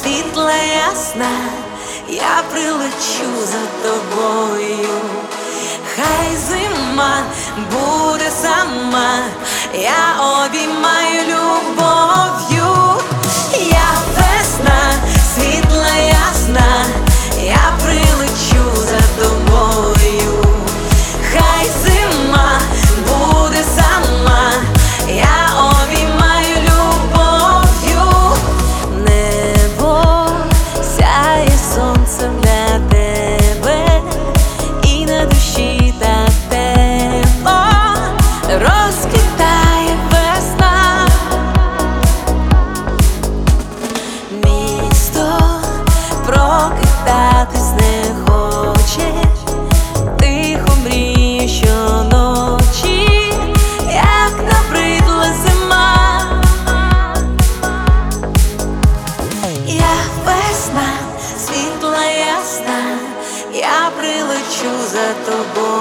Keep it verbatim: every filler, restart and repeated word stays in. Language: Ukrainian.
світла ясна, я прилечу за тобою. Хай зима буде сама, я обіймаю любов'ю. Я весна, світла ясна, я прилечу за тобою. Хай зима буде сама, я обіймаю любов'ю. Небо сяє сонцем для тебе, і на душі так тепло розквітає весна. Місто прокидатись не хоче, тихо мріє щоночі, як набридла зима. Я весна, світла ясна, я прилечу за тобою.